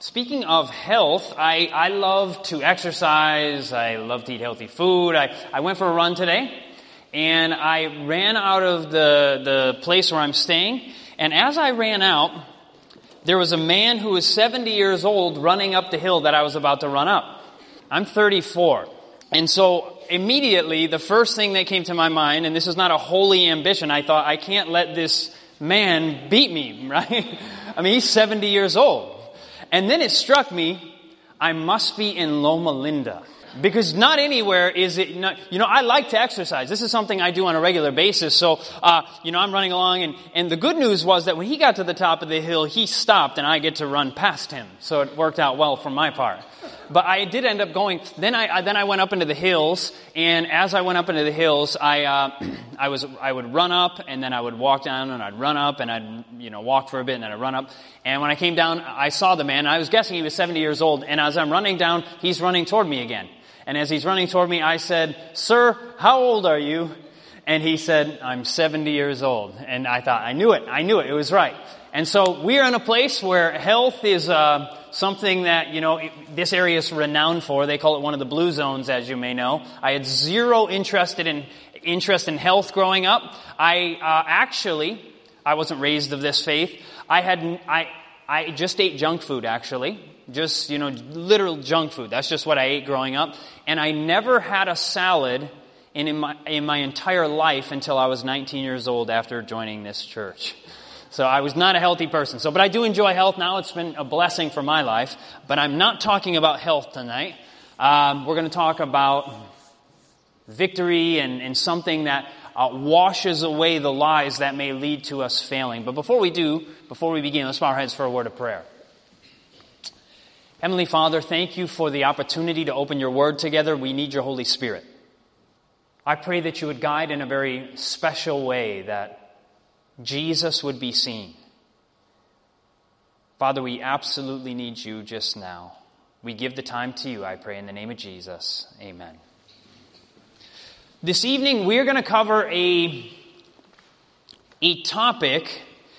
Speaking of health, I love to exercise. I love to eat healthy food. I went for a run today, and I ran out of the place where I'm staying. And as I ran out, there was a man who was 70 years old running up the hill that I was about to run up. I'm 34. And so immediately, the first thing that came to my mind, and this is not a holy ambition, I thought, I can't let this man beat me, right? I mean, he's 70 years old. And then it struck me, I must be in Loma Linda. Because not anywhere is it, I like to exercise. This is something I do on a regular basis. So, I'm running along, and the good news was that when he got to the top of the hill, he stopped, and I get to run past him. So it worked out well for my part. But I did end up going, then I went up into the hills, and as I went up into the hills, I would run up, and then I would walk down, and I'd run up, and I'd, walk for a bit, and then I'd run up. And when I came down, I saw the man, and I was guessing he was 70 years old, and as I'm running down, he's running toward me again. And as he's running toward me, I said, "Sir, how old are you?" And he said, "I'm 70 years old." And I thought, I knew it, it was right. And so we're in a place where health is something that, this area is renowned for. They call it one of the blue zones, as you may know. I had zero interest in health growing up. I wasn't raised of this faith. I just ate junk food, actually. Just, literal junk food. That's just what I ate growing up. And I never had a salad in my entire life until I was 19 years old after joining this church. So I was not a healthy person. But I do enjoy health now. It's been a blessing for my life. But I'm not talking about health tonight. We're going to talk about victory and something that washes away the lies that may lead to us failing. But before we begin, let's bow our heads for a word of prayer. Heavenly Father, thank you for the opportunity to open your word together. We need your Holy Spirit. I pray that you would guide in a very special way, that Jesus would be seen. Father, we absolutely need you just now. We give the time to you, I pray, in the name of Jesus. Amen. This evening, we're going to cover a topic.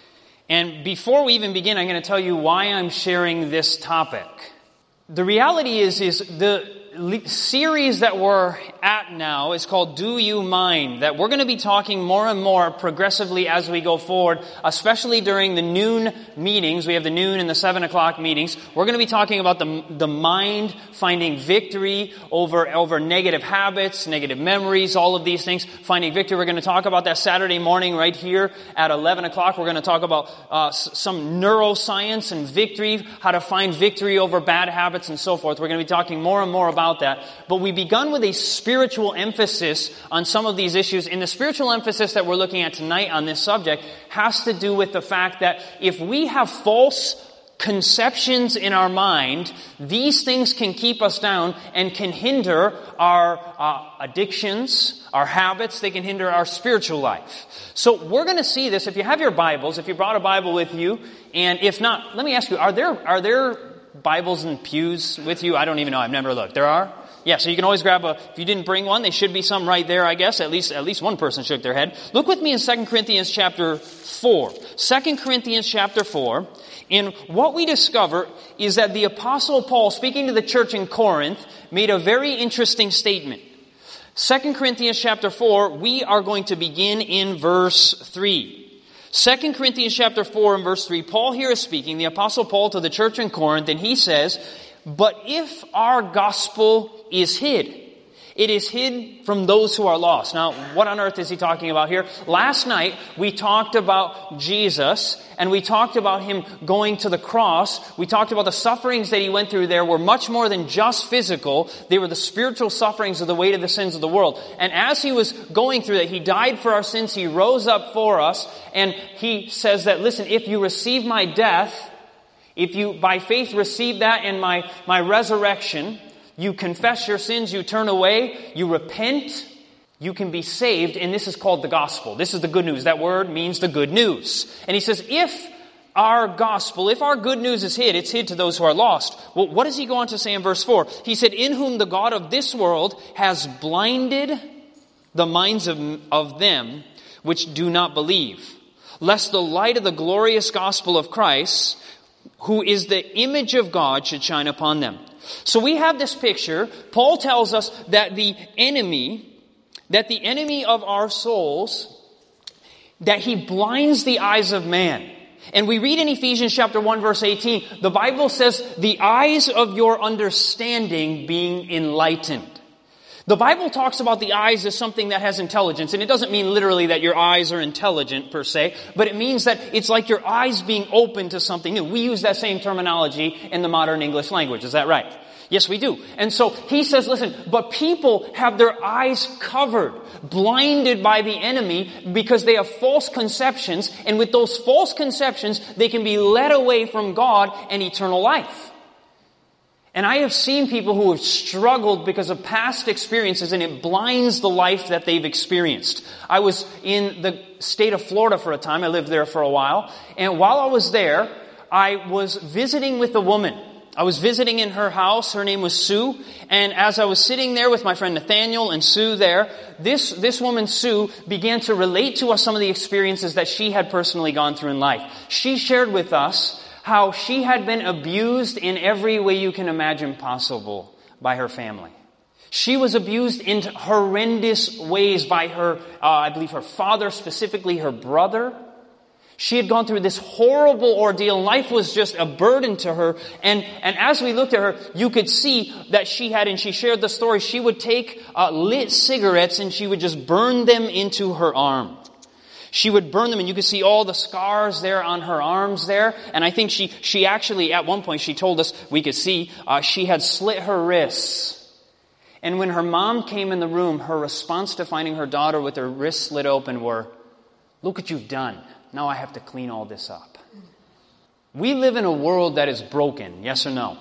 And before we even begin, I'm going to tell you why I'm sharing this topic. The reality is the series that we're at now is called Do You Mind? That we're going to be talking more and more progressively as we go forward, especially during the noon meetings. We have the noon and the 7 o'clock meetings. We're going to be talking about the mind finding victory over negative habits, negative memories, all of these things, finding victory. We're going to talk about that Saturday morning right here at 11 o'clock. We're going to talk about some neuroscience and victory, how to find victory over bad habits and so forth. We're going to be talking more and more about that. But we begun with a spiritual emphasis on some of these issues. And the spiritual emphasis that we're looking at tonight on this subject has to do with the fact that if we have false conceptions in our mind, these things can keep us down and can hinder our addictions, our habits. They can hinder our spiritual life. So we're going to see this. If you have your Bibles, if you brought a Bible with you, and if not, let me ask you, are there Bibles and pews with you? I don't even know. I've never looked. There are? Yeah, so you can always grab if you didn't bring one, there should be some right there, I guess. At least one person shook their head. Look with me in 2 Corinthians chapter 4. 2 Corinthians chapter 4. And what we discover is that the Apostle Paul, speaking to the church in Corinth, made a very interesting statement. 2 Corinthians chapter 4, we are going to begin in verse 3. 2 Corinthians chapter 4 and verse 3, Paul here is speaking, the Apostle Paul to the church in Corinth, and he says, "But if our gospel is hid, it is hid from those who are lost." Now, what on earth is he talking about here? Last night, we talked about Jesus, and we talked about him going to the cross. We talked about the sufferings that he went through there were much more than just physical. They were the spiritual sufferings of the weight of the sins of the world. And as he was going through that, he died for our sins, he rose up for us, and he says that, listen, if you receive my death, if you by faith receive that and my resurrection, you confess your sins, you turn away, you repent, you can be saved, and this is called the gospel. This is the good news. That word means the good news. And he says, if our gospel, if our good news is hid, it's hid to those who are lost. Well, what does he go on to say in verse 4? He said, "In whom the God of this world has blinded the minds of them which do not believe, lest the light of the glorious gospel of Christ, who is the image of God, should shine upon them. So we have this picture. Paul tells us that the enemy of our souls, that he blinds the eyes of man. And we read in Ephesians chapter 1 verse 18, the Bible says, the eyes of your understanding being enlightened. The Bible talks about the eyes as something that has intelligence, and it doesn't mean literally that your eyes are intelligent per se, but it means that it's like your eyes being open to something new. We use that same terminology in the modern English language. Is that right? Yes, we do. And so he says, listen, but people have their eyes covered, blinded by the enemy because they have false conceptions. And with those false conceptions, they can be led away from God and eternal life. And I have seen people who have struggled because of past experiences, and it blinds the life that they've experienced. I was in the state of Florida for a time. I lived there for a while. And while I was there, I was visiting with a woman. I was visiting in her house. Her name was Sue. And as I was sitting there with my friend Nathaniel and Sue there, this woman, Sue, began to relate to us some of the experiences that she had personally gone through in life. She shared with us how she had been abused in every way you can imagine possible by her family. She was abused in horrendous ways by her, I believe her father, specifically her brother. She had gone through this horrible ordeal. Life was just a burden to her. And as we looked at her, you could see that she had, and she shared the story, she would take lit cigarettes and she would just burn them into her arm. She would burn them, and you could see all the scars there on her arms there. And I think she actually, at one point, she told us, we could see, she had slit her wrists. And when her mom came in the room, her response to finding her daughter with her wrists slit open were, "Look what you've done. Now I have to clean all this up." We live in a world that is broken, yes or no?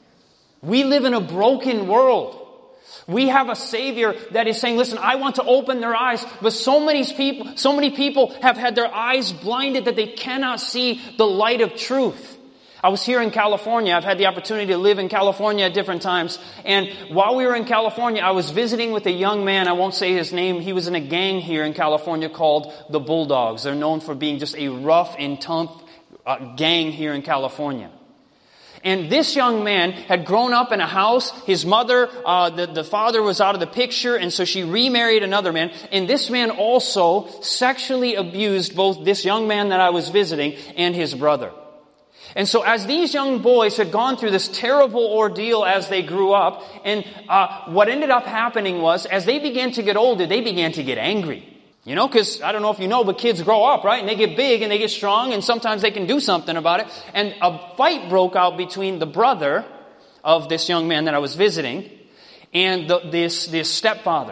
We live in a broken world. We have a Savior that is saying, listen, I want to open their eyes. But so many people have had their eyes blinded that they cannot see the light of truth. I was here in California. I've had the opportunity to live in California at different times. And while we were in California, I was visiting with a young man. I won't say his name. He was in a gang here in California called the Bulldogs. They're known for being just a rough and tough gang here in California. And this young man had grown up in a house. His mother, the father was out of the picture, and so she remarried another man. And this man also sexually abused both this young man that I was visiting and his brother. And so as these young boys had gone through this terrible ordeal as they grew up, and what ended up happening was, as they began to get older, they began to get angry. You know, because I don't know if you know, but kids grow up, right? And they get big and they get strong, and sometimes they can do something about it. And a fight broke out between the brother of this young man that I was visiting and this stepfather.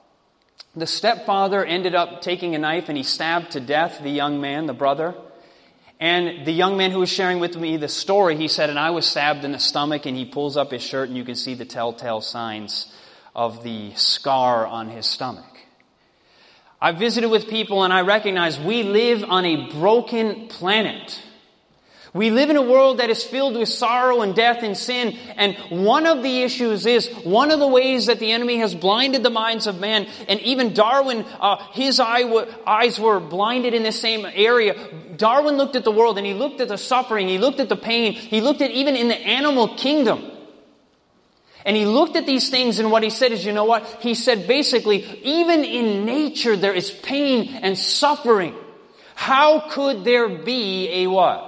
The stepfather ended up taking a knife and he stabbed to death the young man, the brother. And the young man who was sharing with me the story, he said, and I was stabbed in the stomach, and he pulls up his shirt and you can see the telltale signs of the scar on his stomach. I visited with people and I recognize we live on a broken planet. We live in a world that is filled with sorrow and death and sin. And one of the issues is, one of the ways that the enemy has blinded the minds of man, and even Darwin, his eyes were blinded in the same area. Darwin looked at the world and he looked at the suffering, he looked at the pain, he looked at even in the animal kingdom. And he looked at these things, and what he said is, you know what? He said basically, even in nature there is pain and suffering. How could there be a what?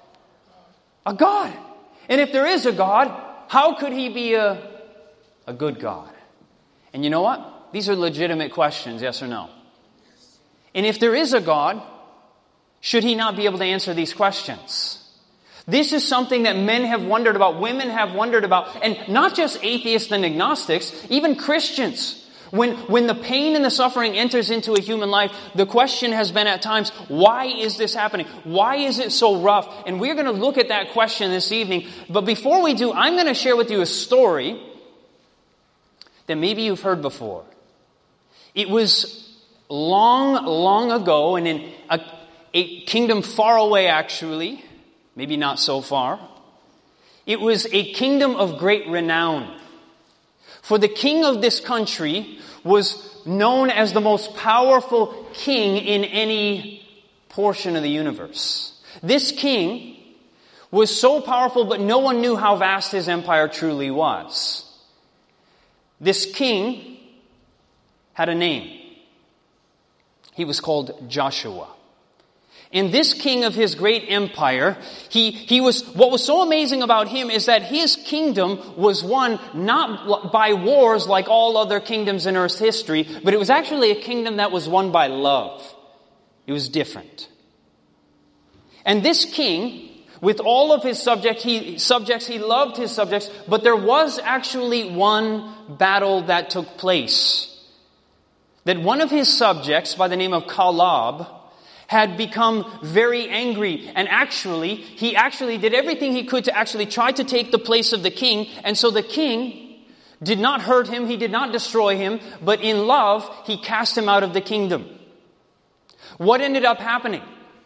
A God. And if there is a God, how could he be a good God? And you know what? These are legitimate questions, yes or no? And if there is a God, should he not be able to answer these questions? This is something that men have wondered about, women have wondered about, and not just atheists and agnostics, even Christians. When the pain and the suffering enters into a human life, the question has been at times, why is this happening? Why is it so rough? And we're going to look at that question this evening. But before we do, I'm going to share with you a story that maybe you've heard before. It was long ago, and in a kingdom far away actually, maybe not so far. It was a kingdom of great renown. For the king of this country was known as the most powerful king in any portion of the universe. This king was so powerful, but no one knew how vast his empire truly was. This king had a name. He was called Joshua. And this king of his great empire, what was so amazing about him is that his kingdom was won not by wars like all other kingdoms in earth's history, but it was actually a kingdom that was won by love. It was different. And this king, with all of his subjects, he loved his subjects, but there was actually one battle that took place. That one of his subjects, by the name of Caleb, had become very angry, and he actually did everything he could to actually try to take the place of the king. And so the king did not hurt him, he did not destroy him, but in love, he cast him out of the kingdom. What ended up happening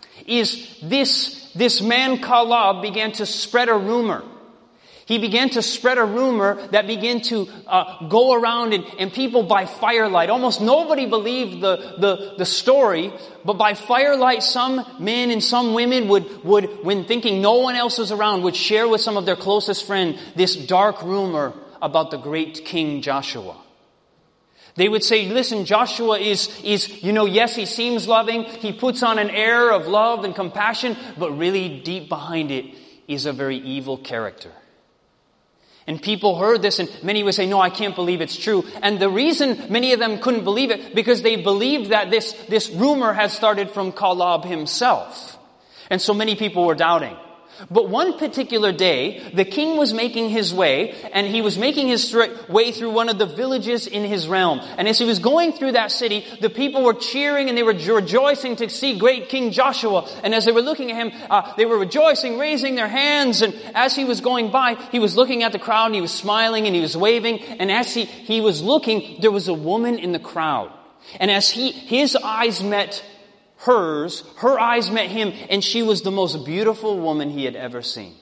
is this man Caleb began to spread a rumor. He began to spread a rumor that began to go around, and people by firelight, almost nobody believed the story, but by firelight some men and some women would, when thinking no one else was around, would share with some of their closest friends this dark rumor about the great King Joshua. They would say, listen, Joshua is, yes, he seems loving, he puts on an air of love and compassion, but really deep behind it is a very evil character. And people heard this, and many would say, no, I can't believe it's true. And the reason many of them couldn't believe it, because they believed that this rumor had started from Caleb himself. And so many people were doubting. But one particular day, the king was making his way, and he was making his way through one of the villages in his realm. And as he was going through that city, the people were cheering and they were rejoicing to see great King Joshua. And as they were looking at him, they were rejoicing, raising their hands. And as he was going by, he was looking at the crowd and he was smiling and he was waving. And as he was looking, there was a woman in the crowd. And as his eyes met her eyes met him, and she was the most beautiful woman he had ever seen.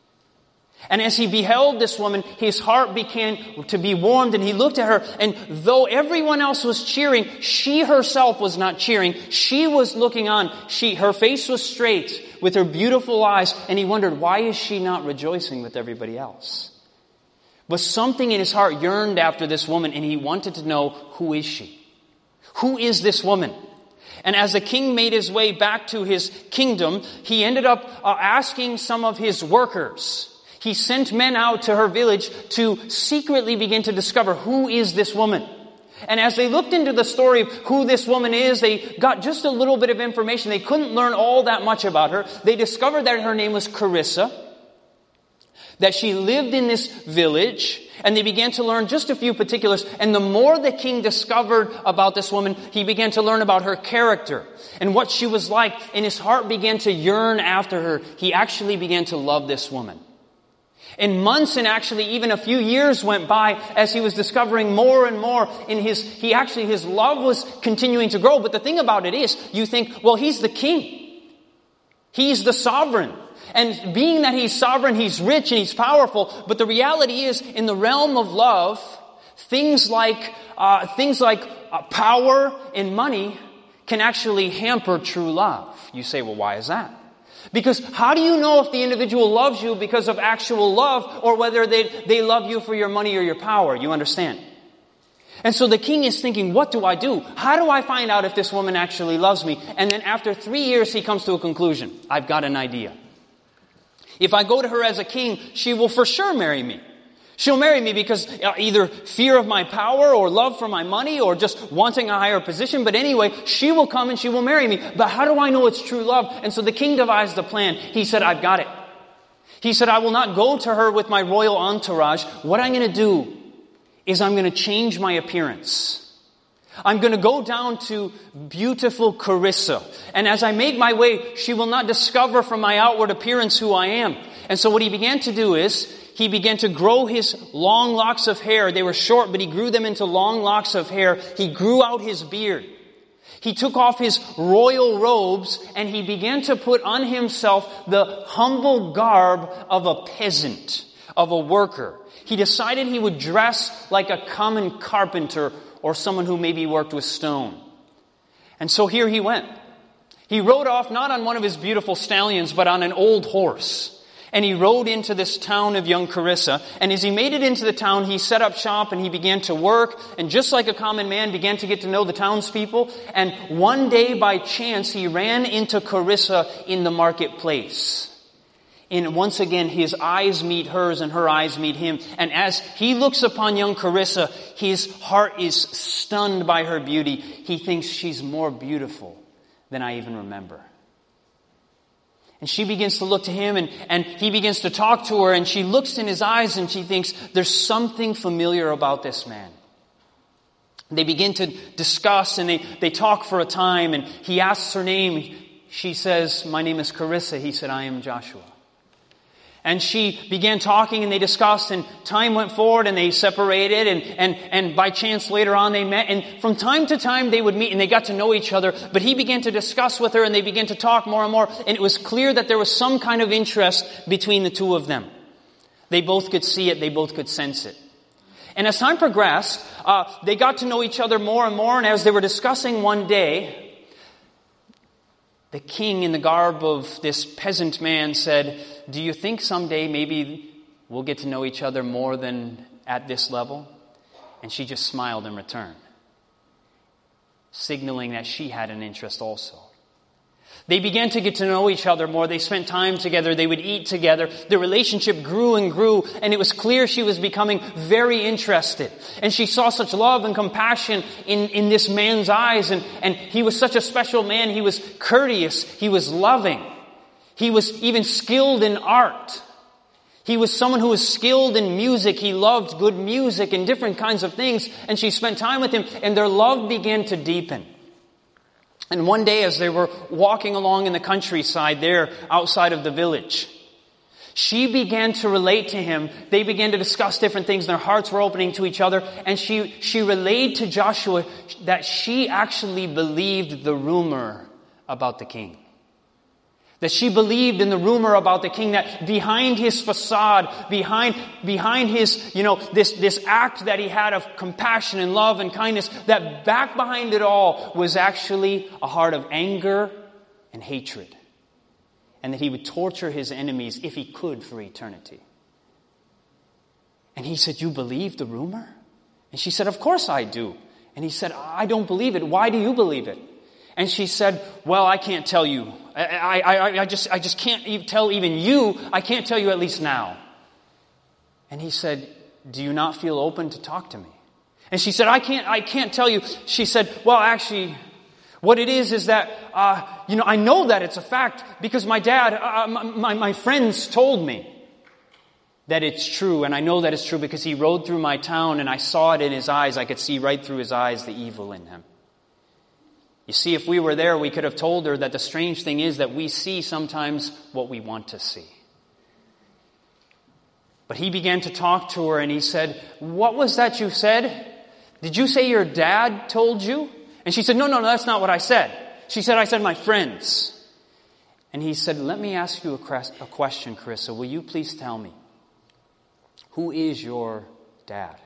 And as he beheld this woman, his heart began to be warmed, and he looked at her, and though everyone else was cheering, she herself was not cheering. She was looking on. Her face was straight with her beautiful eyes, and he wondered, why is she not rejoicing with everybody else? But something in his heart yearned after this woman, and he wanted to know, who is she? Who is this woman? And as the king made his way back to his kingdom, he ended up asking some of his workers. He sent men out to her village to secretly begin to discover, who is this woman? And as they looked into the story of who this woman is, they got just a little bit of information. They couldn't learn all that much about her. They discovered that her name was Carissa, that she lived in this village, and they began to learn just a few particulars. And the more the king discovered about this woman, he began to learn about her character and what she was like, and his heart began to yearn after her. He actually began to love this woman. And months and actually even a few years went by as he was discovering more and more in his love was continuing to grow. But the thing about it is, you think, well, he's the king. He's the sovereign. And being that he's sovereign, he's rich and he's powerful. But the reality is, in the realm of love, things like power and money can actually hamper true love. You say, well, why is that? Because how do you know if the individual loves you because of actual love, or whether they love you for your money or your power? You understand? And so the king is thinking, what do I do? How do I find out if this woman actually loves me? And then after 3 years, he comes to a conclusion. I've got an idea. If I go to her as a king, she will for sure marry me. She'll marry me because either fear of my power or love for my money or just wanting a higher position. But anyway, she will come and she will marry me. But how do I know it's true love? And so the king devised a plan. He said, I've got it. He said, I will not go to her with my royal entourage. What I'm going to do is I'm going to change my appearance. I'm going to go down to beautiful Carissa. And as I make my way, she will not discover from my outward appearance who I am. And so what he began to do is, he began to grow his long locks of hair. They were short, but he grew them into long locks of hair. He grew out his beard. He took off his royal robes, and he began to put on himself the humble garb of a peasant, of a worker. He decided he would dress like a common carpenter or someone who maybe worked with stone. And so here he went. He rode off not on one of his beautiful stallions, but on an old horse. And he rode into this town of young Carissa. And as he made it into the town, he set up shop and he began to work. And just like a common man, began to get to know the townspeople. And one day, by chance, he ran into Carissa in the marketplace. And once again, his eyes meet hers and her eyes meet him. And as he looks upon young Carissa, his heart is stunned by her beauty. He thinks she's more beautiful than I even remember. And she begins to look to him and he begins to talk to her, and she looks in his eyes and she thinks there's something familiar about this man. They begin to discuss and they talk for a time, and he asks her name. She says, "My name is Carissa." He said, "I am Joshua." And she began talking and they discussed, and time went forward and they separated, and by chance later on they met, and from time to time they would meet and they got to know each other. But he began to discuss with her and they began to talk more and more, and it was clear that there was some kind of interest between the two of them. They both could see it, they both could sense it. And as time progressed, they got to know each other more and more, and as they were discussing one day, the king, in the garb of this peasant man, said, "Do you think someday maybe we'll get to know each other more than at this level?" And she just smiled in return, signaling that she had an interest also. They began to get to know each other more. They spent time together. They would eat together. The relationship grew and grew, and it was clear she was becoming very interested. And she saw such love and compassion in this man's eyes, and he was such a special man. He was courteous. He was loving. He was even skilled in art. He was someone who was skilled in music. He loved good music and different kinds of things, and she spent time with him, and their love began to deepen. And one day, as they were walking along in the countryside there outside of the village, she began to relate to him. They began to discuss different things. Their hearts were opening to each other. And she relayed to Joshua that she actually believed the rumor about the king. That she believed in the rumor about the king, that behind his facade, behind his, this act that he had of compassion and love and kindness, that back behind it all was actually a heart of anger and hatred. And that he would torture his enemies if he could for eternity. And he said, "You believe the rumor?" And she said, "Of course I do." And he said, "I don't believe it. Why do you believe it?" And she said, "Well, I can't tell you. I just can't tell even you. I can't tell you at least now." And he said, "Do you not feel open to talk to me?" And she said, I can't tell you." She said, "Well, actually, what it is that, I know that it's a fact because my dad, my friends told me that it's true. And I know that it's true because he rode through my town and I saw it in his eyes. I could see right through his eyes the evil in him." You see, if we were there, we could have told her that the strange thing is that we see sometimes what we want to see. But he began to talk to her and he said, "What was that you said? Did you say your dad told you?" And she said, No, that's not what I said. She said, "I said my friends." And he said, "Let me ask you a question, Carissa. Will you please tell me, who is your dad?"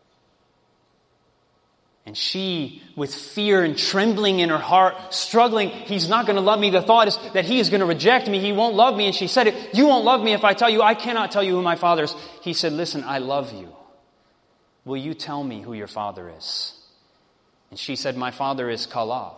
And she, with fear and trembling in her heart, struggling, "He's not going to love me. The thought is that he is going to reject me. He won't love me." And she said, "You won't love me if I tell you. I cannot tell you who my father is." He said, "Listen, I love you. Will you tell me who your father is?" And she said, "My father is Caleb."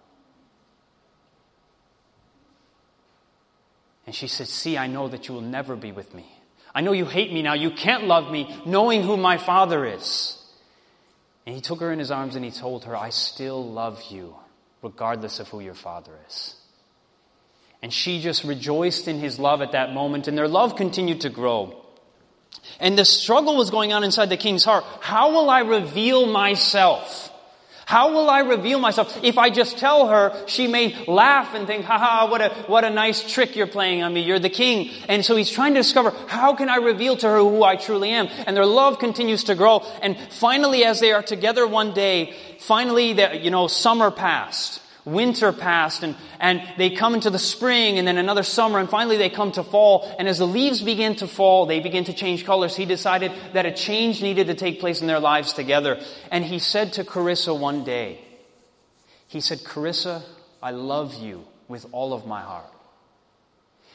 And she said, "See, I know that you will never be with me. I know you hate me now. You can't love me knowing who my father is." And he took her in his arms and he told her, "I still love you, regardless of who your father is." And she just rejoiced in his love at that moment, and their love continued to grow. And the struggle was going on inside the king's heart. How will I reveal myself? How will I reveal myself? If I just tell her, she may laugh and think, what a nice trick you're playing on me. You're the king. And so he's trying to discover, how can I reveal to her who I truly am? And their love continues to grow. And finally, as they are together one day, summer passed. Winter passed, and they come into the spring, and then another summer, and finally they come to fall. And as the leaves begin to fall, they begin to change colors. He decided that a change needed to take place in their lives together. And he said to Carissa one day, he said, "Carissa, I love you with all of my heart.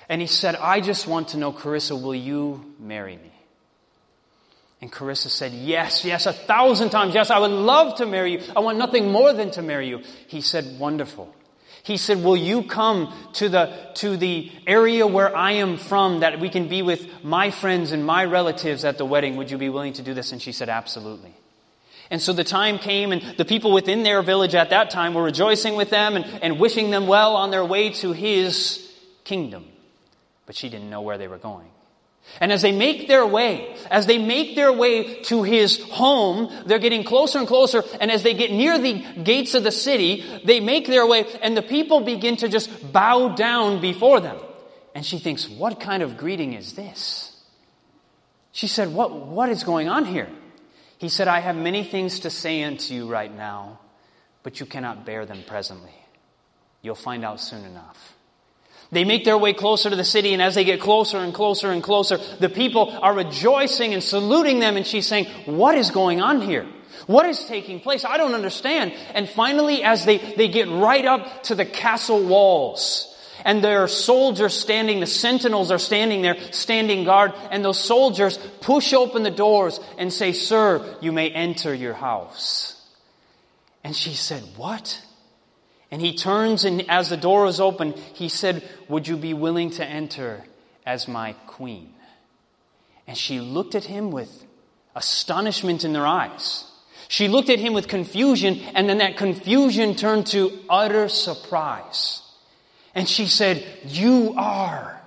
And he said, I just want to know, Carissa, will you marry me? And Carissa said, yes, 1,000 times, yes, I would love to marry you. I want nothing more than to marry you. He said, wonderful. He said, will you come to the area where I am from, that we can be with my friends and my relatives at the wedding? Would you be willing to do this? And she said, absolutely. And so the time came, and the people within their village at that time were rejoicing with them and wishing them well on their way to his kingdom. But she didn't know where they were going. And as they make their way to his home, they're getting closer and closer. And as they get near the gates of the city, they make their way, and the people begin to just bow down before them. And she thinks, what kind of greeting is this? She said, what is going on here? He said, I have many things to say unto you right now, but you cannot bear them presently. You'll find out soon enough. They make their way closer to the city, and as they get closer and closer and closer, the people are rejoicing and saluting them, and she's saying, what is going on here? What is taking place? I don't understand. And finally, as they get right up to the castle walls, and there are soldiers standing, the sentinels are standing there, standing guard, and those soldiers push open the doors and say, sir, you may enter your house. And she said, what? And he turns, and as the door is open, he said, would you be willing to enter as my queen? And she looked at him with astonishment in their eyes. She looked at him with confusion, and then that confusion turned to utter surprise. And she said, you are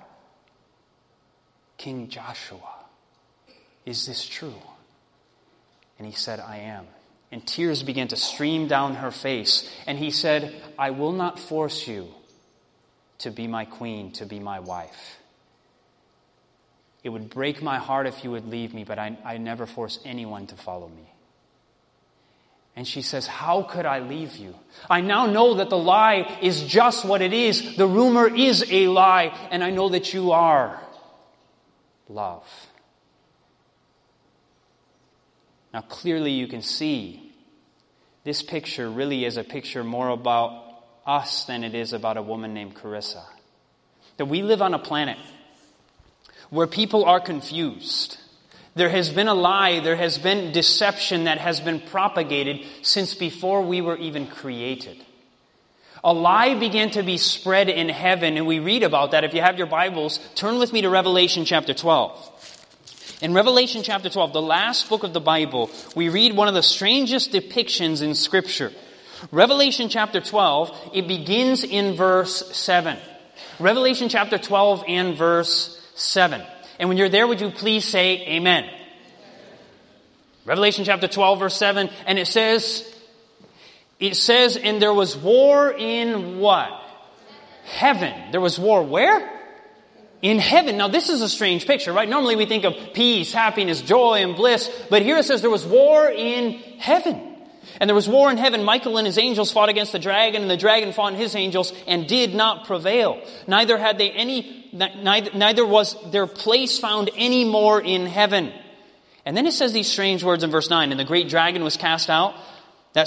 King Joshua. Is this true? And he said, I am. And tears began to stream down her face. And he said, I will not force you to be my queen, to be my wife. It would break my heart if you would leave me, but I never force anyone to follow me. And she says, how could I leave you? I now know that the lie is just what it is. The rumor is a lie, and I know that you are love. Now clearly you can see this picture really is a picture more about us than it is about a woman named Carissa. That we live on a planet where people are confused. There has been a lie, there has been deception that has been propagated since before we were even created. A lie began to be spread in heaven, and we read about that. If you have your Bibles, turn with me to Revelation chapter 12. In Revelation chapter 12, the last book of the Bible, we read one of the strangest depictions in Scripture. Revelation chapter 12, it begins in verse 7. Revelation chapter 12 and verse 7. And when you're there, would you please say amen? Revelation chapter 12, verse 7, and it says, and there was war in what? Heaven. There was war where? In heaven. Now this is a strange picture, right? Normally we think of peace, happiness, joy, and bliss. But here it says there was war in heaven. And there was war in heaven. Michael and his angels fought against the dragon, and the dragon fought his angels and did not prevail. Neither was their place found any more in heaven. And then it says these strange words in verse 9. And the great dragon was cast out, and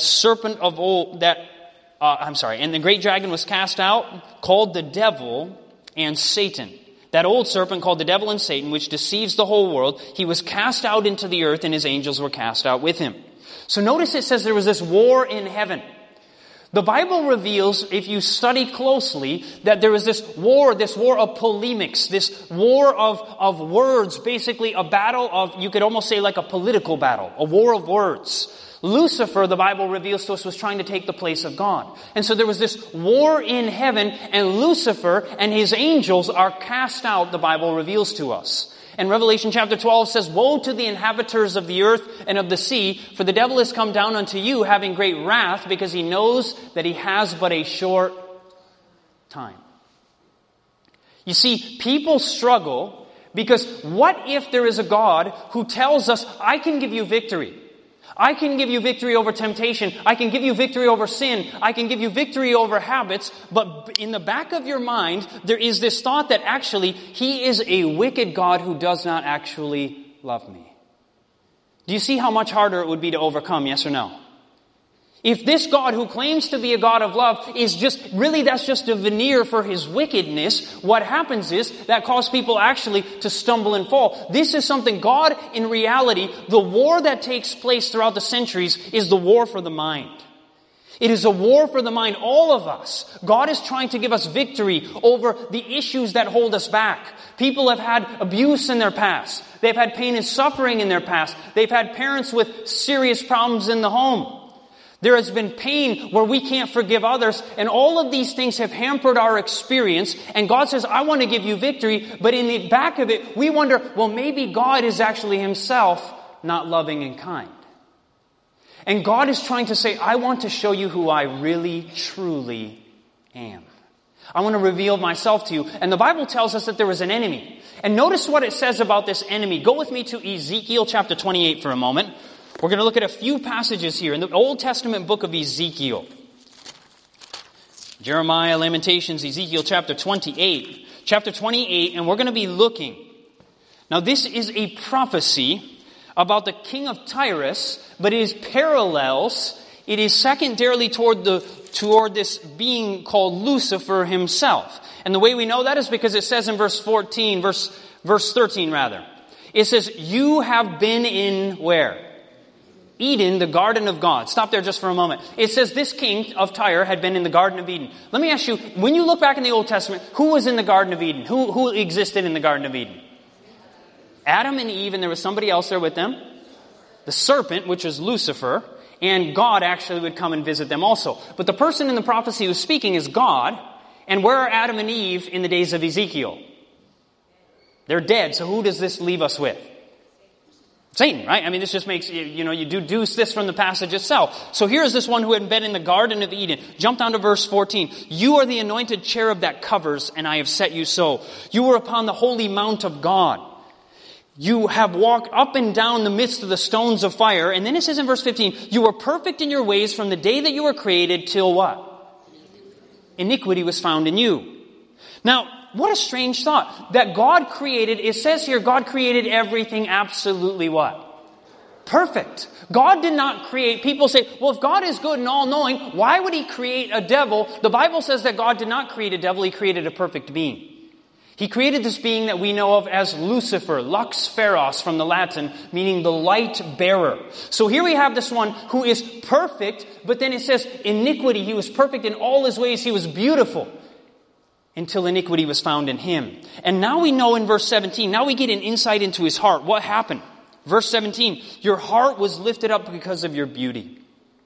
the great dragon was cast out, called the devil and Satan. That old serpent called the devil and Satan, which deceives the whole world, he was cast out into the earth, and his angels were cast out with him. So notice it says there was this war in heaven. The Bible reveals, if you study closely, that there was this war of polemics, this war of words, basically a battle of, you could almost say like a political battle, a war of words. Lucifer, the Bible reveals to us, was trying to take the place of God. And so there was this war in heaven, and Lucifer and his angels are cast out, the Bible reveals to us. And Revelation chapter 12 says, woe to the inhabitants of the earth and of the sea, for the devil is come down unto you, having great wrath, because he knows that he has but a short time. You see, people struggle because what if there is a God who tells us, I can give you victory. I can give you victory over temptation. I can give you victory over sin. I can give you victory over habits. But in the back of your mind, there is this thought that actually he is a wicked God who does not actually love me. Do you see how much harder it would be to overcome, yes or no? If this God who claims to be a God of love that's just a veneer for his wickedness, what happens is that causes people actually to stumble and fall. This is something God, in reality, the war that takes place throughout the centuries is the war for the mind. It is a war for the mind, all of us. God is trying to give us victory over the issues that hold us back. People have had abuse in their past. They've had pain and suffering in their past. They've had parents with serious problems in the home. There has been pain where we can't forgive others, and all of these things have hampered our experience, and God says, I want to give you victory, but in the back of it, we wonder, well, maybe God is actually himself not loving and kind. And God is trying to say, I want to show you who I really, truly am. I want to reveal myself to you. And the Bible tells us that there was an enemy. And notice what it says about this enemy. Go with me to Ezekiel chapter 28 for a moment. We're going to look at a few passages here in the Old Testament book of Ezekiel. Jeremiah, Lamentations, Ezekiel chapter 28. Chapter 28, and we're going to be looking. Now this is a prophecy about the king of Tyrus, but it is parallels. It is secondarily toward this being called Lucifer himself. And the way we know that is because it says in verse 13. It says, you have been in where? Eden, the garden of God. Stop there just for a moment. It says this king of Tyre had been in the Garden of Eden. Let me ask you, when you look back in the Old Testament, who was in the Garden of Eden? Who existed in the Garden of Eden? Adam and Eve, and there was somebody else there with them. The serpent, which is Lucifer, and God actually would come and visit them also. But the person in the prophecy who's speaking is God, and where are Adam and Eve in the days of Ezekiel? They're dead, so who does this leave us with? Satan, right? I mean, this just makes, you deduce this from the passage itself. So here is this one who had been in the Garden of Eden. Jump down to verse 14. You are the anointed cherub that covers, and I have set you so. You were upon the holy mount of God. You have walked up and down the midst of the stones of fire. And then it says in verse 15, you were perfect in your ways from the day that you were created till what? Iniquity was found in you. Now, what a strange thought. That God created, it says here, God created everything absolutely what? Perfect. God did not create, people say, well, if God is good and all-knowing, why would he create a devil? The Bible says that God did not create a devil, he created a perfect being. He created this being that we know of as Lucifer, lux feros from the Latin, meaning the light bearer. So here we have this one who is perfect, but then it says iniquity. He was perfect in all his ways. He was beautiful until iniquity was found in him. And now we know in verse 17, now we get an insight into his heart. What happened? Verse 17, your heart was lifted up because of your beauty.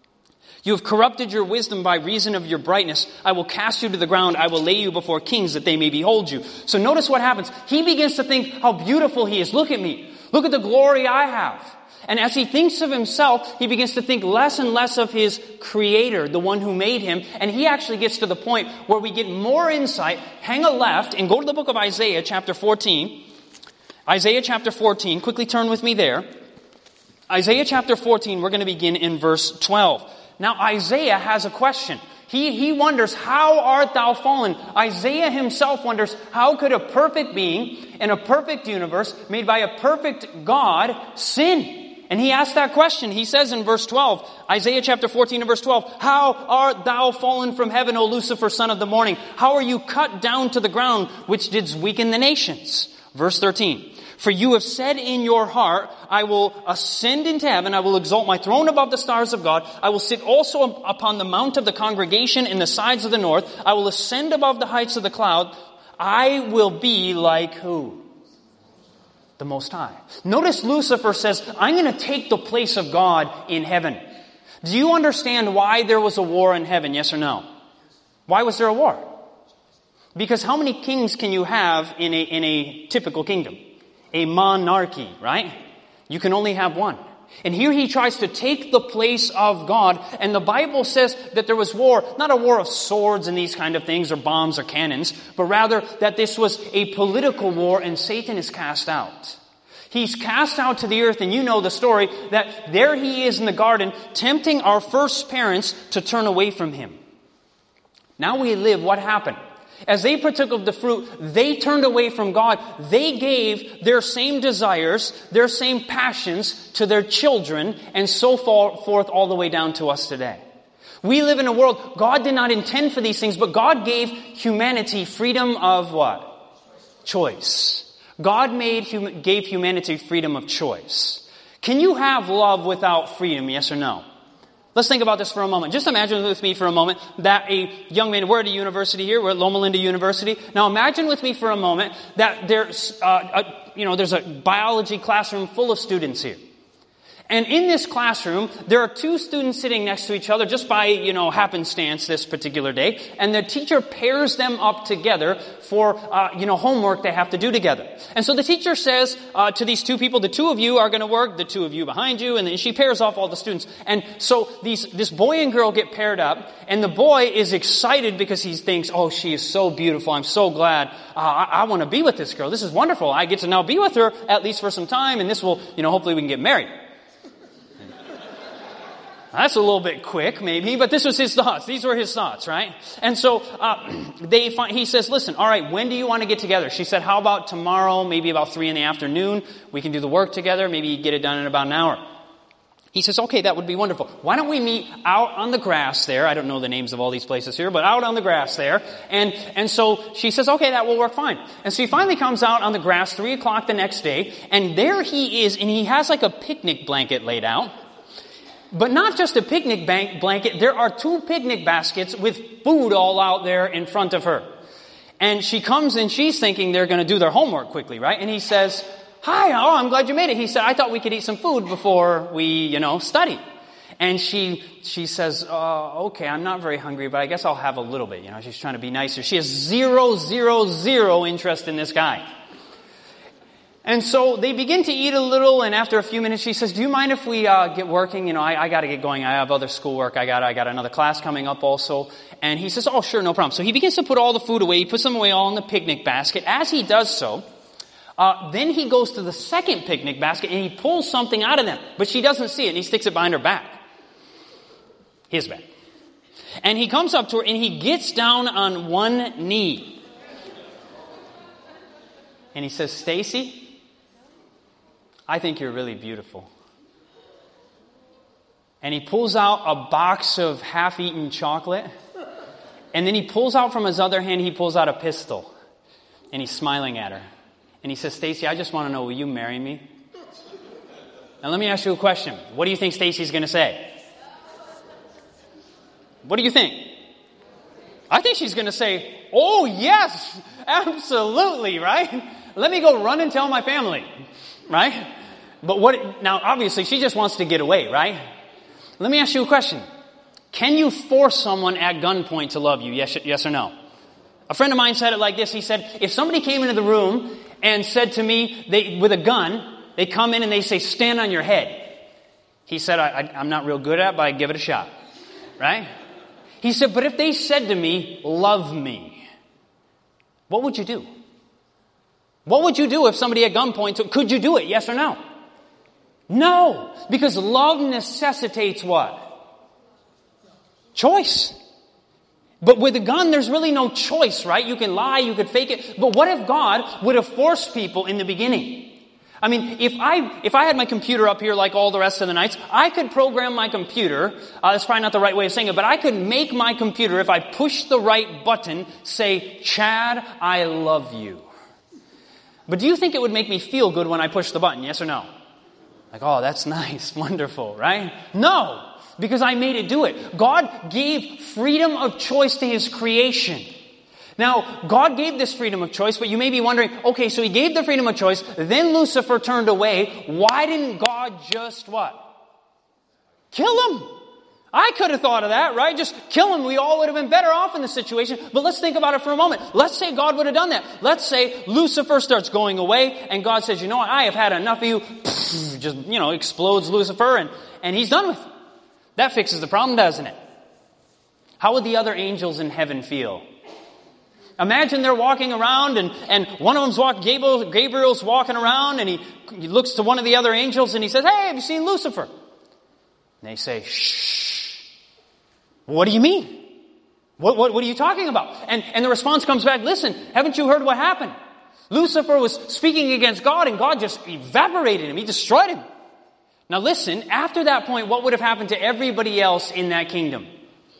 You have corrupted your wisdom by reason of your brightness. I will cast you to the ground. I will lay you before kings that they may behold you. So notice what happens. He begins to think how beautiful he is. Look at me. Look at the glory I have. And as he thinks of himself, he begins to think less and less of his creator, the one who made him. And he actually gets to the point where we get more insight. Hang a left and go to the book of Isaiah chapter 14. Isaiah chapter 14. Quickly turn with me there. Isaiah chapter 14, we're going to begin in verse 12. Now Isaiah has a question. He wonders, how art thou fallen? Isaiah himself wonders, how could a perfect being in a perfect universe made by a perfect God sin? And he asks that question. He says in verse 12, Isaiah chapter 14 and verse 12, how art thou fallen from heaven, O Lucifer, son of the morning? How are you cut down to the ground, which didst weaken the nations? Verse 13. For you have said in your heart, I will ascend into heaven, I will exalt my throne above the stars of God, I will sit also upon the mount of the congregation in the sides of the north, I will ascend above the heights of the cloud, I will be like who? The Most High. Notice Lucifer says, I'm going to take the place of God in heaven. Do you understand why there was a war in heaven, yes or no? Why was there a war? Because how many kings can you have in a typical kingdom? A monarchy, right? You can only have one. And here he tries to take the place of God. And the Bible says that there was war, not a war of swords and these kind of things or bombs or cannons, but rather that this was a political war and Satan is cast out. He's cast out to the earth, and you know the story that there he is in the garden tempting our first parents to turn away from him. Now we live, what happened? As they partook of the fruit, they turned away from God. They gave their same desires, their same passions to their children, and so forth all the way down to us today. We live in a world, God did not intend for these things, but God gave humanity freedom of what? Choice. God gave humanity freedom of choice. Can you have love without freedom, yes or no? Let's think about this for a moment. Just imagine with me for a moment that a young man, we're at a university here, we're at Loma Linda University. Now imagine with me for a moment that there's a biology classroom full of students here. And in this classroom, there are two students sitting next to each other just by, happenstance this particular day. And the teacher pairs them up together for, homework they have to do together. And so the teacher says to these two people, the two of you are going to work, the two of you behind you, and then she pairs off all the students. And so this boy and girl get paired up, and the boy is excited because he thinks, oh, she is so beautiful. I'm so glad. I want to be with this girl. This is wonderful. I get to now be with her at least for some time, and this will, hopefully we can get married. That's a little bit quick, maybe, but this was his thoughts. These were his thoughts, right? And so he says, listen, all right, when do you want to get together? She said, how about tomorrow, maybe about 3 p.m? We can do the work together. Maybe get it done in about an hour. He says, okay, that would be wonderful. Why don't we meet out on the grass there? I don't know the names of all these places here, but out on the grass there. And so she says, okay, that will work fine. And so he finally comes out on the grass, 3 o'clock the next day, and there he is, and he has like a picnic blanket laid out. But not just a picnic blanket, there are 2 picnic baskets with food all out there in front of her. And she comes and she's thinking they're going to do their homework quickly, right? And he says, hi, I'm glad you made it. He said, I thought we could eat some food before we, study. And she says, okay, I'm not very hungry, but I guess I'll have a little bit. She's trying to be nicer. She has zero interest in this guy. And so they begin to eat a little, and after a few minutes she says, do you mind if we get working? I got to get going. I have other schoolwork. I got another class coming up also. And he says, oh, sure, no problem. So he begins to put all the food away. He puts them away all in the picnic basket. As he does so, then he goes to the second picnic basket and he pulls something out of them. But she doesn't see it, and he sticks it behind her back. His back. And he comes up to her and he gets down on one knee. And he says, Stacy, I think you're really beautiful. And he pulls out a box of half-eaten chocolate. And then he pulls out from his other hand, he pulls out a pistol. And he's smiling at her. And he says, Stacy, I just want to know, will you marry me? Now let me ask you a question. What do you think Stacy's going to say? What do you think? I think she's going to say, oh yes, absolutely, right? Let me go run and tell my family, right? But now obviously she just wants to get away, right? Let me ask you a question. Can you force someone at gunpoint to love you? Yes or no? A friend of mine said it like this. He said, if somebody came into the room and said to me, with a gun, they come in and they say, stand on your head. He said, I'm not real good at it, but I'd give it a shot, right? He said, but if they said to me, love me, what would you do? What would you do if somebody at gunpoint could you do it? Yes or no? No, because love necessitates what? Choice. But with a gun, there's really no choice, right? You can lie, you could fake it. But what if God would have forced people in the beginning? I mean, if I had my computer up here like all the rest of the nights, I could program my computer, that's probably not the right way of saying it, but I could make my computer, if I push the right button, say, Chad, I love you. But do you think it would make me feel good when I push the button, yes or no? Like, oh, that's nice, wonderful, right? No, because I made it do it. God gave freedom of choice to His creation. Now, God gave this freedom of choice, but you may be wondering, okay, so He gave the freedom of choice, then Lucifer turned away. Why didn't God just what? Kill him. I could have thought of that, right? Just kill him. We all would have been better off in the situation. But let's think about it for a moment. Let's say God would have done that. Let's say Lucifer starts going away and God says, you know what? I have had enough of you. Just, explodes Lucifer and He's done with it. That fixes the problem, doesn't it? How would the other angels in heaven feel? Imagine they're walking around and one of them's Gabriel's walking around and he looks to one of the other angels and he says, hey, have you seen Lucifer? And they say, shh. What do you mean? What are you talking about? And the response comes back, listen, haven't you heard what happened? Lucifer was speaking against God and God just evaporated him. He destroyed him. Now listen, after that point, what would have happened to everybody else in that kingdom?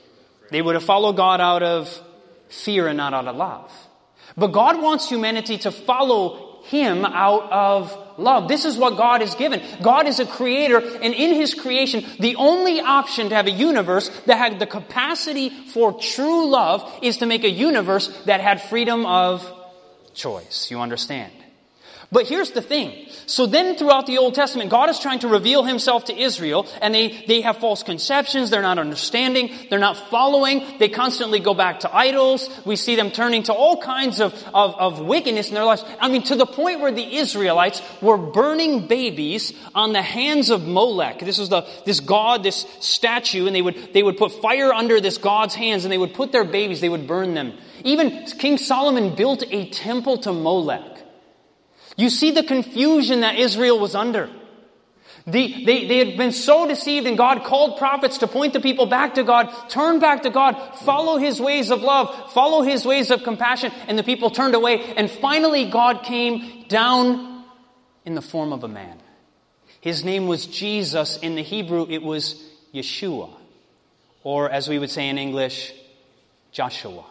They would have followed God out of fear and not out of love. But God wants humanity to follow Him out of love. This is what God has given. God is a creator, and in His creation, the only option to have a universe that had the capacity for true love is to make a universe that had freedom of choice. You understand? But here's the thing. So then throughout the Old Testament, God is trying to reveal Himself to Israel, and they have false conceptions, they're not understanding, they're not following, they constantly go back to idols. We see them turning to all kinds of wickedness in their lives. I mean, to the point where the Israelites were burning babies on the hands of Molech. This was this god, this statue, and they would put fire under this god's hands, and they would put their babies, they would burn them. Even King Solomon built a temple to Molech. You see the confusion that Israel was under. They had been so deceived, and God called prophets to point the people back to God, turn back to God, follow His ways of love, follow His ways of compassion, and the people turned away. And finally God came down in the form of a man. His name was Jesus. In the Hebrew it was Yeshua, or as we would say in English, Joshua.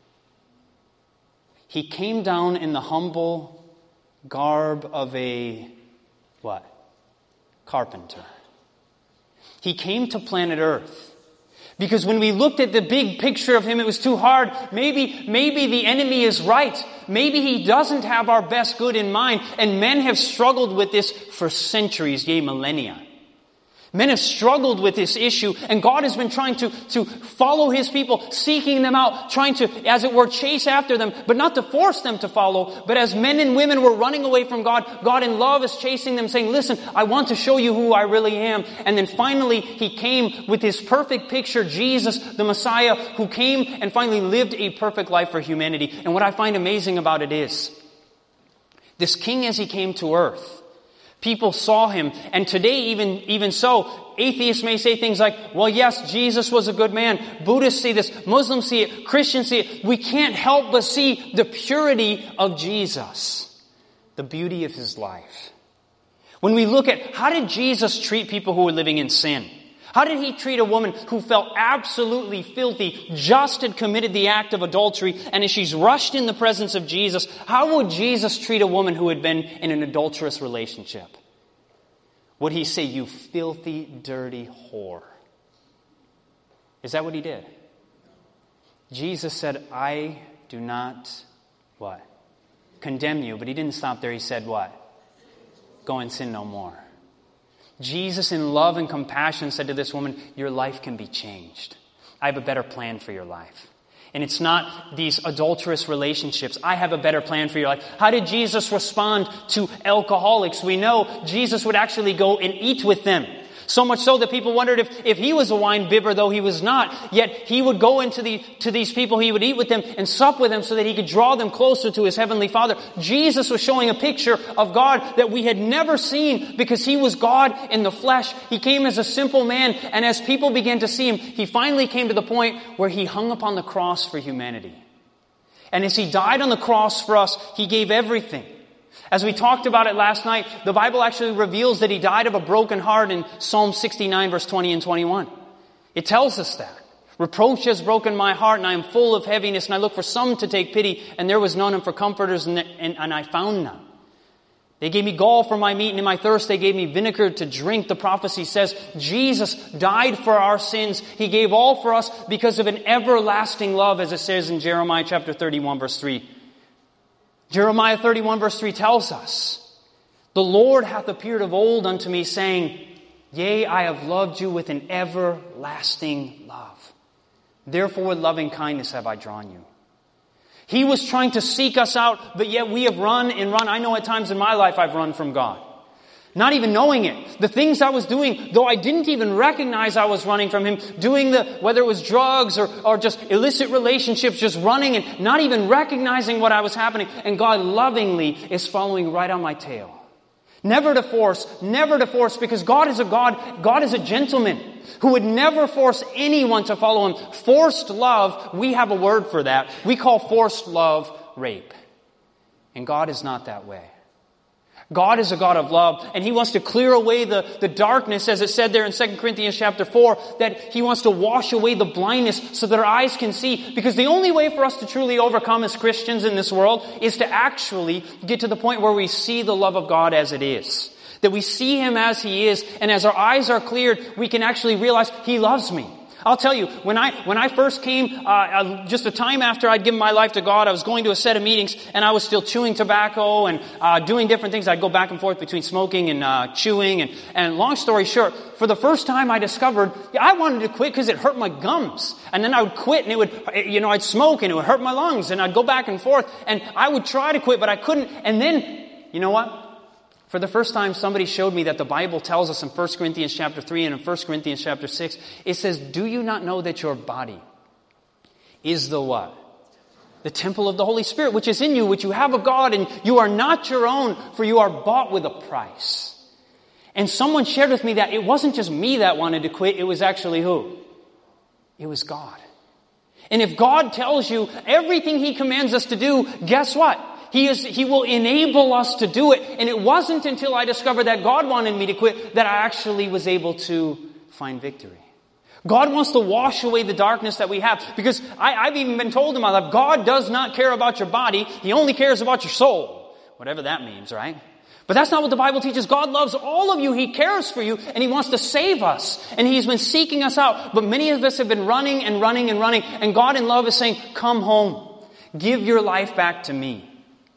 He came down in the humble garb of a, what? Carpenter. He came to planet Earth. Because when we looked at the big picture of Him, it was too hard. Maybe the enemy is right. Maybe he doesn't have our best good in mind. And men have struggled with this for centuries, yea, millennia. Men have struggled with this issue, and God has been trying to follow His people, seeking them out, trying to, as it were, chase after them, but not to force them to follow. But as men and women were running away from God, God in love is chasing them, saying, listen, I want to show you who I really am. And then finally He came with His perfect picture, Jesus, the Messiah, who came and finally lived a perfect life for humanity. And what I find amazing about it is, this King, as He came to earth, people saw Him, and today even so, atheists may say things like, well, yes, Jesus was a good man. Buddhists see this, Muslims see it, Christians see it. We can't help but see the purity of Jesus, the beauty of His life. When we look at how did Jesus treat people who were living in sin? How did He treat a woman who felt absolutely filthy, just had committed the act of adultery, and as she's rushed in the presence of Jesus, how would Jesus treat a woman who had been in an adulterous relationship? Would He say, you filthy, dirty whore? Is that what He did? Jesus said, I do not, what? Condemn you. But He didn't stop there. He said what? Go and sin no more. Jesus in love and compassion said to this woman, your life can be changed. I have a better plan for your life. And it's not these adulterous relationships. I have a better plan for your life. How did Jesus respond to alcoholics? We know Jesus would actually go and eat with them. So much so that people wondered if He was a wine bibber, though He was not. Yet He would go to these people, He would eat with them and sup with them so that He could draw them closer to His Heavenly Father. Jesus was showing a picture of God that we had never seen because He was God in the flesh. He came as a simple man, and as people began to see Him, He finally came to the point where He hung upon the cross for humanity. And as He died on the cross for us, He gave everything. As we talked about it last night, the Bible actually reveals that He died of a broken heart in Psalm 69, verse 20 and 21. It tells us that. Reproach has broken my heart, and I am full of heaviness, and I look for some to take pity, and there was none, and for comforters, and I found none. They gave me gall for my meat, and in my thirst they gave me vinegar to drink. The prophecy says Jesus died for our sins. He gave all for us because of an everlasting love, as it says in Jeremiah chapter 31, verse 3. Jeremiah 31 verse 3 tells us, the Lord hath appeared of old unto me, saying, yea, I have loved you with an everlasting love. Therefore with loving kindness have I drawn you. He was trying to seek us out, but yet we have run and run. I know at times in my life I've run from God. Not even knowing it. The things I was doing, though I didn't even recognize I was running from Him, doing whether it was drugs or just illicit relationships, just running and not even recognizing what I was happening. And God lovingly is following right on my tail. Never to force, because God is a gentleman who would never force anyone to follow Him. Forced love, we have a word for that. We call forced love rape. And God is not that way. God is a God of love, and He wants to clear away the darkness, as it said there in 2 Corinthians chapter 4, that He wants to wash away the blindness so that our eyes can see. Because the only way for us to truly overcome as Christians in this world is to actually get to the point where we see the love of God as it is. That we see Him as He is, and as our eyes are cleared, we can actually realize He loves me. I'll tell you, when I first came, just a time after I'd given my life to God, I was going to a set of meetings, and I was still chewing tobacco and doing different things. I'd go back and forth between smoking and chewing. And long story short, for the first time I discovered, I wanted to quit because it hurt my gums. And then I would quit, and it would, I'd smoke, and it would hurt my lungs, and I'd go back and forth. And I would try to quit, but I couldn't. And then, you know what? For the first time, somebody showed me that the Bible tells us in 1 Corinthians chapter 3 and in 1 Corinthians chapter 6, it says, do you not know that your body is the what? The temple of the Holy Spirit, which is in you, which you have of God, and you are not your own, for you are bought with a price. And someone shared with me that it wasn't just me that wanted to quit, it was actually who? It was God. And if God tells you everything He commands us to do, guess what? He will enable us to do it. And it wasn't until I discovered that God wanted me to quit that I actually was able to find victory. God wants to wash away the darkness that we have. Because I've even been told in my life, God does not care about your body. He only cares about your soul. Whatever that means, right? But that's not what the Bible teaches. God loves all of you. He cares for you, and He wants to save us. And He's been seeking us out. But many of us have been running and running and running. And God in love is saying, come home. Give your life back to me.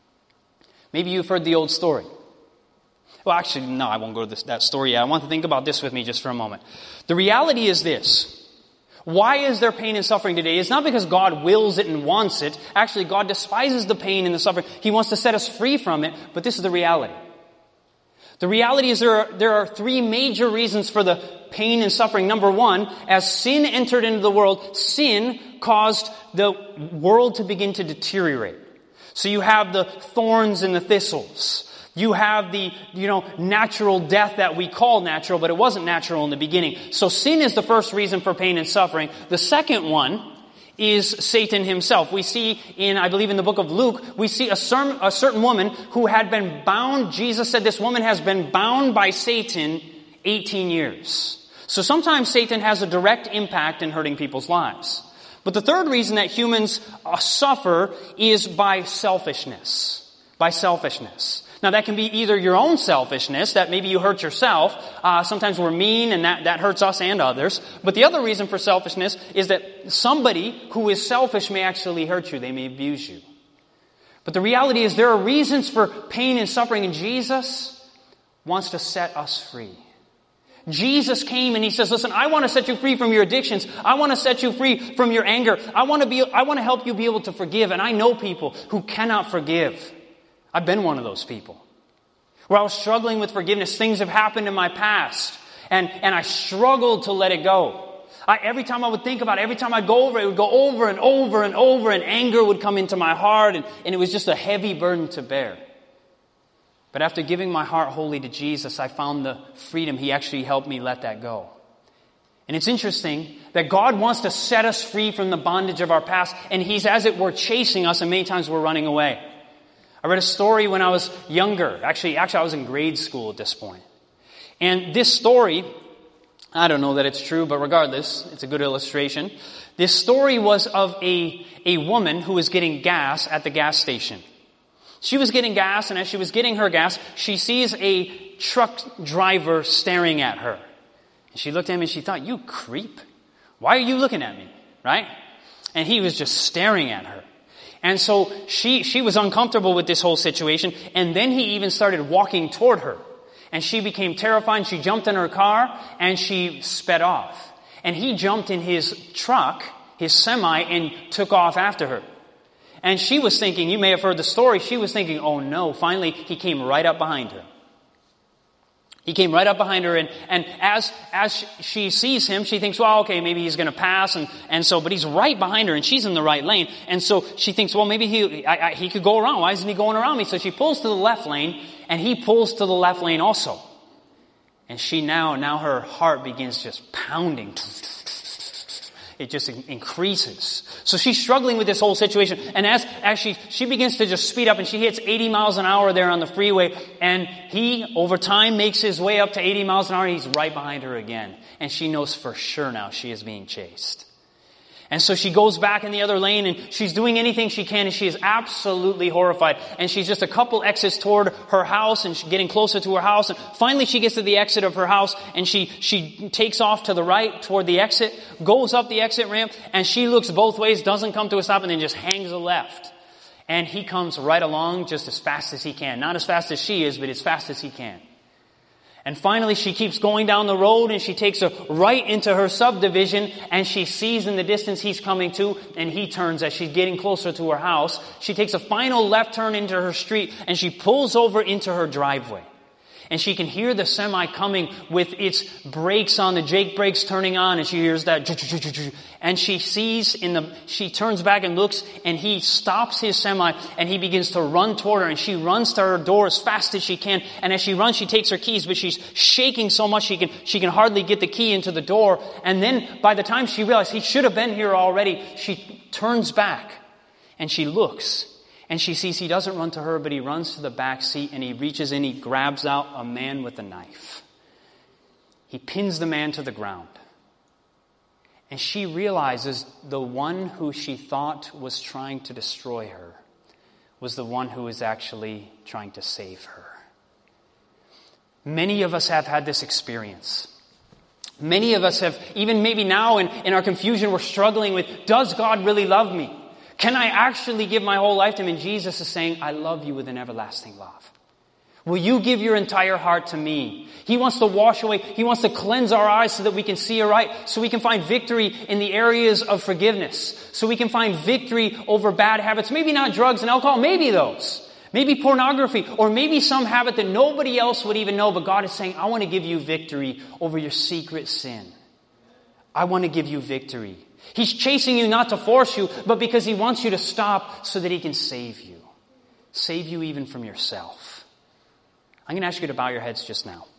Maybe you've heard the old story. Well, actually, no, I won't go to that story yet. I want to think about this with me just for a moment. The reality is this. Why is there pain and suffering today? It's not because God wills it and wants it. Actually, God despises the pain and the suffering. He wants to set us free from it, but this is the reality. The reality is there are three major reasons for the pain and suffering. Number one, as sin entered into the world, sin caused the world to begin to deteriorate. So you have the thorns and the thistles. You have the, natural death that we call natural, but it wasn't natural in the beginning. So sin is the first reason for pain and suffering. The second one is Satan himself. We see I believe in the book of Luke, we see a certain woman who had been bound. Jesus said this woman has been bound by Satan 18 years. So sometimes Satan has a direct impact in hurting people's lives. But the third reason that humans suffer is by selfishness. By selfishness. Now that can be either your own selfishness, that maybe you hurt yourself. Sometimes we're mean and that hurts us and others. But the other reason for selfishness is that somebody who is selfish may actually hurt you. They may abuse you. But the reality is there are reasons for pain and suffering, and Jesus wants to set us free. Jesus came and He says, listen, I want to set you free from your addictions. I want to set you free from your anger. I want to help you be able to forgive. And I know people who cannot forgive. I've been one of those people. Where I was struggling with forgiveness. Things have happened in my past. And I struggled to let it go. Every time I would think about it, every time I'd go over it, would go over and over and over, and anger would come into my heart, and it was just a heavy burden to bear. But after giving my heart wholly to Jesus, I found the freedom. He actually helped me let that go. And it's interesting that God wants to set us free from the bondage of our past, and He's, as it were, chasing us, and many times we're running away. I read a story when I was younger. Actually, I was in grade school at this point. And this story, I don't know that it's true, but regardless, it's a good illustration. This story was of a woman who was getting gas at the gas station. She was getting gas, and as she was getting her gas, she sees a truck driver staring at her. And she looked at him and she thought, you creep. Why are you looking at me? Right? And he was just staring at her. And so she was uncomfortable with this whole situation. And then he even started walking toward her. And she became terrified. She jumped in her car and she sped off. And he jumped in his truck, his semi, and took off after her. And she was thinking, you may have heard the story, she was thinking, oh no, finally he came right up behind her. He came right up behind her, and as she sees him, she thinks, well, okay, maybe he's going to pass, and so, but he's right behind her, and she's in the right lane, and so she thinks, well, maybe he could go around. Why isn't he going around me? So she pulls to the left lane, and he pulls to the left lane also. And she now her heart begins just pounding. it just increases. So she's struggling with this whole situation. And as she begins to just speed up, and she hits 80 miles an hour there on the freeway, and he, over time, makes his way up to 80 miles an hour, and he's right behind her again. And she knows for sure now she is being chased. And so she goes back in the other lane, and she's doing anything she can, and she is absolutely horrified. And she's just a couple exits toward her house, and she's getting closer to her house. And finally she gets to the exit of her house, and she takes off to the right toward the exit, goes up the exit ramp, and she looks both ways, doesn't come to a stop, and then just hangs a left. And he comes right along just as fast as he can. Not as fast as she is, but as fast as he can. And finally, she keeps going down the road, and she takes her right into her subdivision, and she sees in the distance he's coming to, and he turns as she's getting closer to her house. She takes a final left turn into her street, and she pulls over into her driveway. And she can hear the semi coming with its brakes on, the Jake brakes turning on, and she hears that. And she turns back and looks, and he stops his semi, and he begins to run toward her, and she runs to her door as fast as she can. And as she runs, she takes her keys, but she's shaking so much she can hardly get the key into the door. And then by the time she realizes he should have been here already, she turns back, and she looks. And she sees he doesn't run to her, but he runs to the back seat, and he reaches in, he grabs out a man with a knife. He pins the man to the ground. And she realizes the one who she thought was trying to destroy her was the one who was actually trying to save her. Many of us have had this experience. Many of us have, even maybe now in our confusion, we're struggling with, does God really love me? Can I actually give my whole life to Him? And Jesus is saying, I love you with an everlasting love. Will you give your entire heart to me? He wants to wash away. He wants to cleanse our eyes so that we can see aright. So we can find victory in the areas of forgiveness. So we can find victory over bad habits. Maybe not drugs and alcohol. Maybe those. Maybe pornography. Or maybe some habit that nobody else would even know. But God is saying, I want to give you victory over your secret sin. I want to give you victory. He's chasing you not to force you, but because He wants you to stop so that He can save you. Save you even from yourself. I'm going to ask you to bow your heads just now.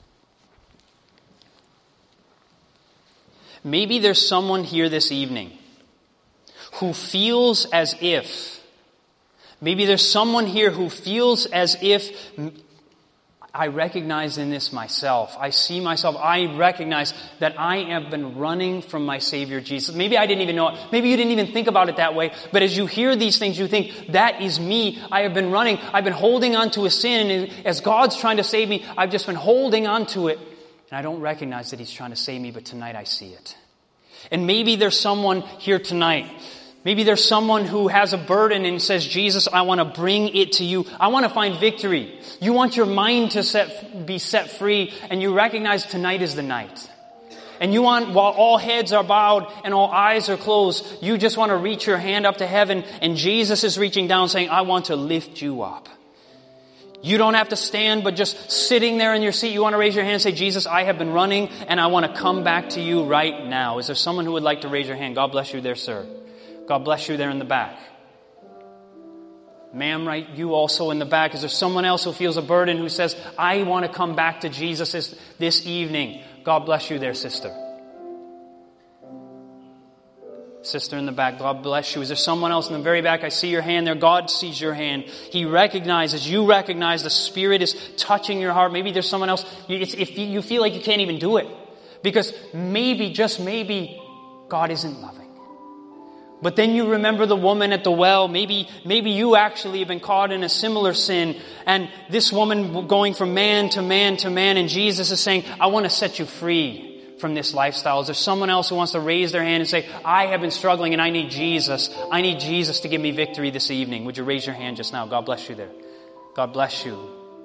Maybe there's someone here this evening who feels as if, maybe there's someone here who feels as if, I recognize in this myself. I see myself. I recognize that I have been running from my Savior Jesus. Maybe I didn't even know it. Maybe you didn't even think about it that way. But as you hear these things, you think, that is me. I have been running. I've been holding on to a sin. And as God's trying to save me, I've just been holding on to it. And I don't recognize that He's trying to save me, but tonight I see it. And maybe there's someone here tonight. Maybe there's someone who has a burden and says, Jesus, I want to bring it to you. I want to find victory. You want your mind to be set free, and you recognize tonight is the night. And you want, while all heads are bowed and all eyes are closed, you just want to reach your hand up to heaven, and Jesus is reaching down saying, I want to lift you up. You don't have to stand, but just sitting there in your seat, you want to raise your hand and say, Jesus, I have been running, and I want to come back to you right now. Is there someone who would like to raise your hand? God bless you there, sir. God bless you there in the back. Ma'am, right, you also in the back. Is there someone else who feels a burden who says, I want to come back to Jesus this evening? God bless you there, sister. Sister in the back, God bless you. Is there someone else in the very back? I see your hand there. God sees your hand. He recognizes, you recognize the Spirit is touching your heart. Maybe there's someone else. If you feel like you can't even do it. Because maybe, just maybe, God isn't loving. But then you remember the woman at the well. Maybe you actually have been caught in a similar sin. And this woman going from man to man to man. And Jesus is saying, I want to set you free from this lifestyle. Is there someone else who wants to raise their hand and say, I have been struggling and I need Jesus. I need Jesus to give me victory this evening. Would you raise your hand just now? God bless you there. God bless you.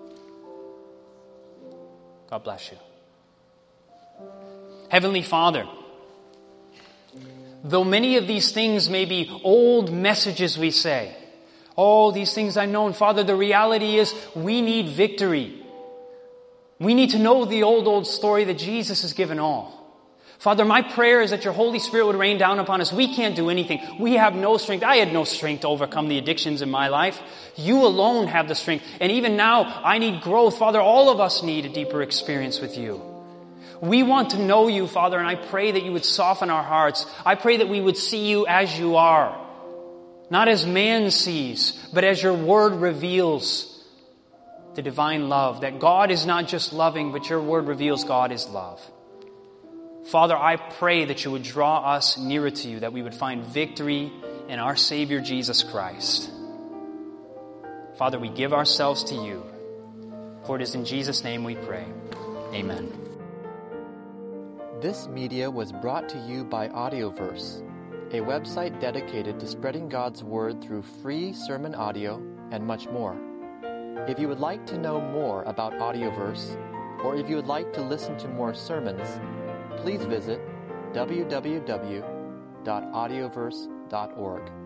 God bless you. Heavenly Father, though many of these things may be old messages we say, oh, these things I know, and Father, the reality is we need victory. We need to know the old story that Jesus has given all. Father, my prayer is that your Holy Spirit would rain down upon us. We can't do anything. We have no strength. I had no strength to overcome the addictions in my life. You alone have the strength. And even now, I need growth. Father, all of us need a deeper experience with you. We want to know you, Father, and I pray that you would soften our hearts. I pray that we would see you as you are. Not as man sees, but as your word reveals the divine love. That God is not just loving, but your word reveals God is love. Father, I pray that you would draw us nearer to you, that we would find victory in our Savior Jesus Christ. Father, we give ourselves to you. For it is in Jesus' name we pray. Amen. This media was brought to you by Audioverse, a website dedicated to spreading God's Word through free sermon audio and much more. If you would like to know more about Audioverse, or if you would like to listen to more sermons, please visit www.audioverse.org.